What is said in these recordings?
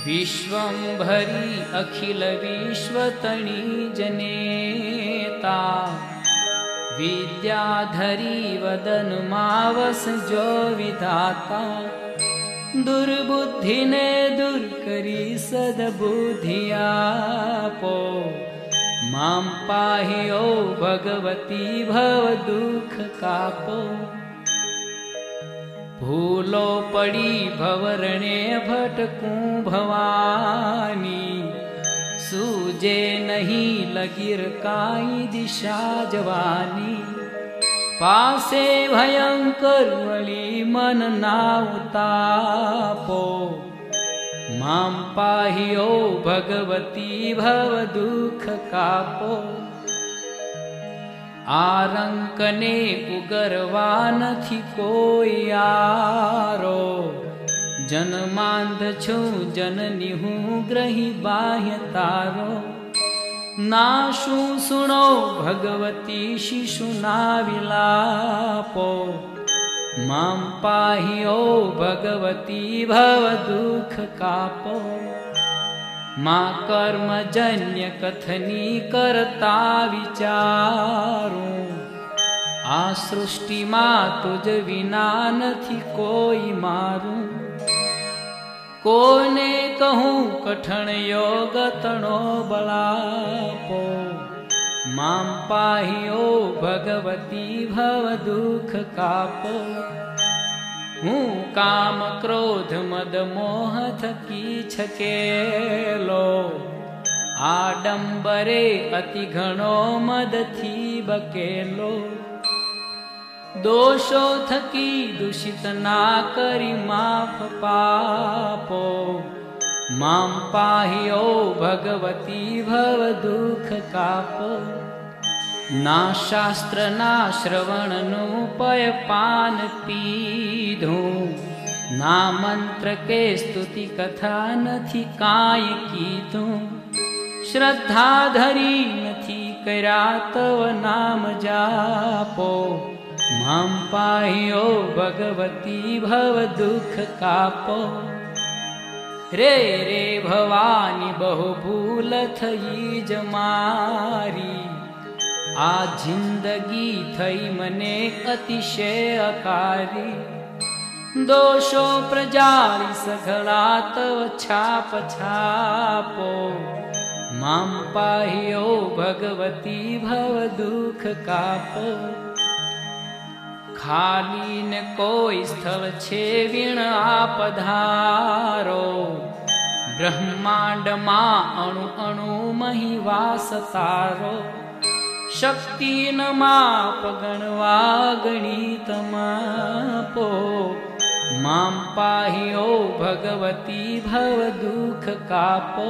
विश्वंभरी अखिल विश्वतणी जनेता विद्याधरी वदन मावस जो विधाता दुर्बुद्धि ने दूर करी सद्बुद्धि आपो मां पाहि ओ भगवती भव दुख कापो भूलो पड़ी भवरणे भटकूं भवानी सूजे नहीं लगिर काई दिशा जवानी पासे भयंकर वली मन नाउतापो मां पाहि ओ भगवती भव दुख कापो आरंकने उगरवा नथी कोई यारो जन्मांध छू जननी हूँ ग्रही बाह्य तारो नाशू सुनो भगवती शिशु ना विलापो मां पाहि ओ भगवती भव दुख कापो मां कर्मजन्य कथनी करता विचारू आ सृष्टि मां तुझ विना नथी कोई मारू कोने कहूँ कठण योग तणो बलापो मां पाहि ओ भगवती भव दुख कापो हूँ काम क्रोध मद मोह थकी छकेलो आडंबरे अति घणो मद थी बकेलो दोषो थकी दूषित ना करी माफ पापो मां पाहि ओ भगवती भव दुख कापो ना शास्त्र ना श्रवण नु पय पान पीधू ना मंत्र के स्तुति कथा नथी काय कीधू श्रद्धा धरी नथी कर्या तव नाम जापो मां पाहि ओ भगवती भव दुख कापो रे रे भवानी बहु भूल थई जमारी आ जिंदगी थई मने अतिशय अकारी दोषो प्रजाली सघळा तव छाप छापो मां पाहि ओ भगवती भव दुख कापो खाली न कोई स्थल छे वीण आपधारो ब्रह्मांड मां अणु अणु मही वास तारो शक्ति न माप गणवा गणित मापो मां पाहि ओ भगवती भव दुख कापो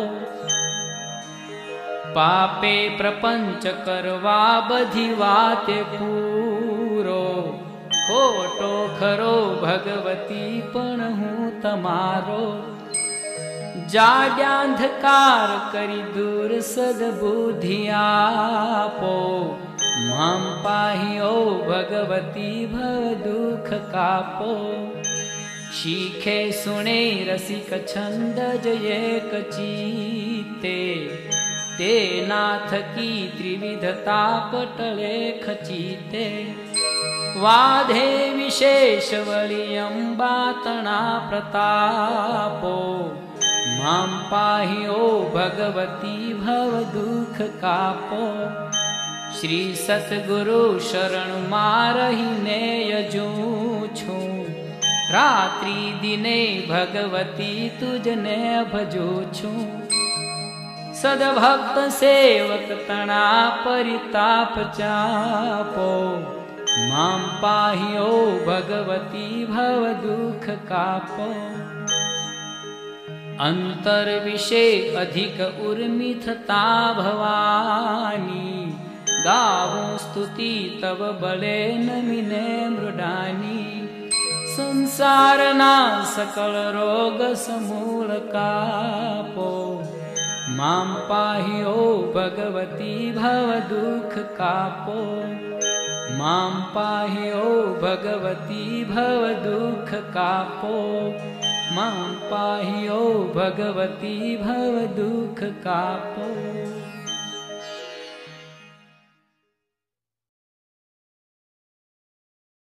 पापे प्रपंच करवा बधी वाते पूरो खोटो खरो भगवती पण हूँ तमारो जाड्यांधकार करी दूर सद्बुद्धि आपो मां पाहि ओ भगवती भव दुख कापो शीखे सुने रसिक छंद जये कचीते ते नाथ की त्रिविधता पटले खचीते वाधे विशेष वली अंबातना प्रतापो मां पाहि ओ भगवती भव दुख कापो श्री सतगुरु शरण मारहीने यजू छू रात्रि दिने भगवती तुझने भजू छू सद्भक्त सेवक तना परिताप चापो मां पाहि ओ भगवती भव दुख कापो अंतर विषय अधिक उर्मिथता भवानी गावो स्तुति तव बले नमिने मृडानी संसारना सकल रोग समूल कापो मां पाहि ओ भगवती भव दुख कापो मां पाहि ओ भगवती भव दुख कापो मां पाहि ओ भगवती भव दुख कापो।